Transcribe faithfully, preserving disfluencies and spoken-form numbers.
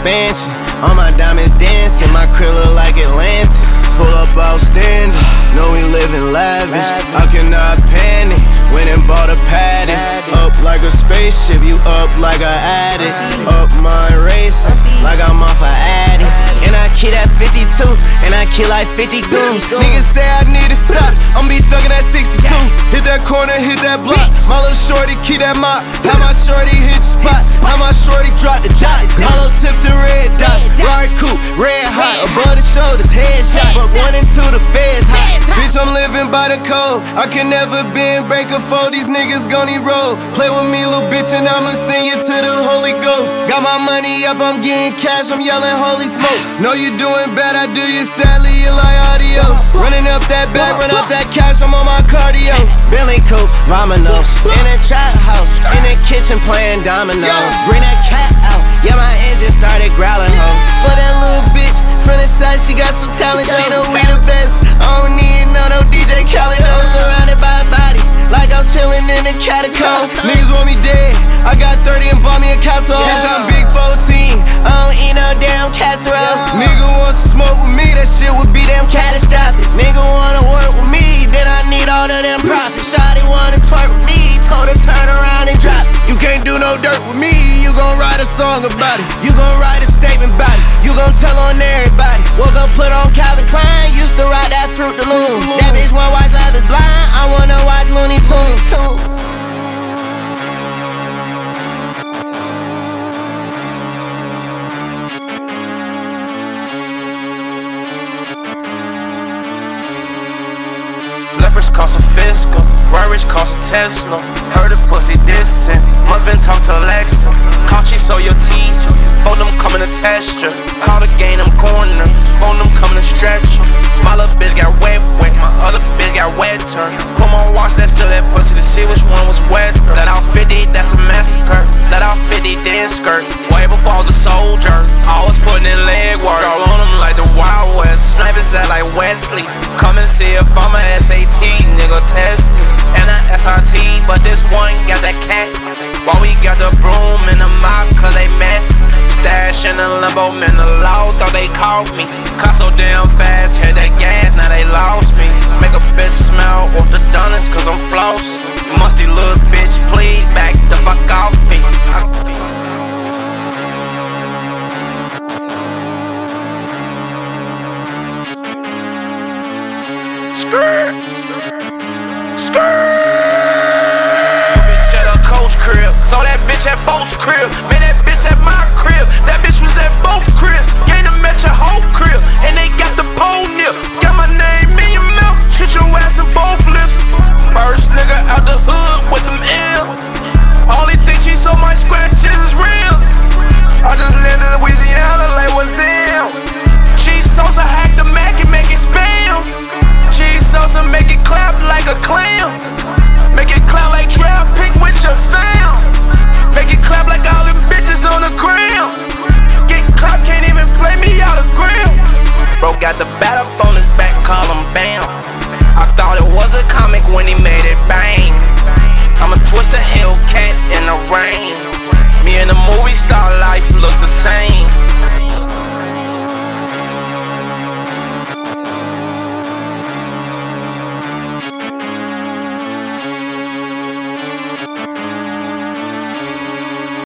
expansion. All my diamonds dancing, my crib look like Atlantis. Pull up outstanding, know we living lavish. I cannot panic, went and bought a paddock. Up like a spaceship, you up like a addict. Up my racing, like I'm off a addict. And I kill that fifty-two, and I kill like fifty goons. Niggas say I need to stop, I'm be thuggin' at sixty-two. Hit that corner, hit that block. My little shorty, keep that mop. How my shorty hit the spot, how my shorty drop the dot. Hollow tips and red dots, Rari coupe, red hot. Above the shoulders, headshot, but one and two, the feds hot. Bitch, I'm living by the code, I can never bend, break a fold. These niggas gon' need roll. Play with me, little bitch, and I'ma send you to the Holy Ghost. Got my money up, I'm getting cash, I'm yelling holy smokes. Know you doing bad, I do you sadly, you like adios. Running up that bag, run up that cash, I'm on my cardio. Billy coupe, Vominos, in a trap house, in the kitchen playing dominoes. Bring that cat out, yeah, my engine started growling, ho. For that little bitch, from the side, she got some talent, she know we the best. I don't need no, no D J Khaled, though. Surrounded by bodies, like I'm chillin' in the catacombs. Niggas want me dead, I got thirty and bought me a castle. Bitch, I'm big fourteen, I don't eat no damn casserole. Nigga wants to smoke with me, that shit would be damn catastrophic. Nigga wanna work with me, then I need all of them profits. Shawty wanna twerk with me, told her turn around and drop it. You can't do no dirt with me, you gon' write a song about it. You gon' write a statement about it, you gon' tell on everybody. Woke up, put on Calvin Klein, used to ride that Fruit the Loom. That bitch wanna watch Love is Blind, I wanna watch Looney Tunes. Leverage cost a fiscal, Rarish cost a Tesla. Heard a pussy dissing, must been talk to Alexa. Caught you so your teacher, phone them coming to test you. Call the game, them corner, phone them coming to stretch you. My little bitch got wet, wet, my other bitch got wetter. Come on, watch that still that pussy to see which one was wetter. That out fifty, that's a massacre. That out fifty, then skirt. Way before I was a soldier, always putting in leg work. All on them like the Wild West, snipers out like Wesley. Come and see if I'm a S A T, nigga, test me. And a S R T, but this one got that cat. While we got the broom and the mop, cause they mess. Stash in the limbo, man, the law thought they caught me. Cut so damn fast, hit that gas, now they lost me. Make a bitch smell orthodontist, cause I'm floss. Musty little bitch, please back the fuck off me. Skirt, skirt. Bitch at a coach crib, saw that bitch at Folks crib.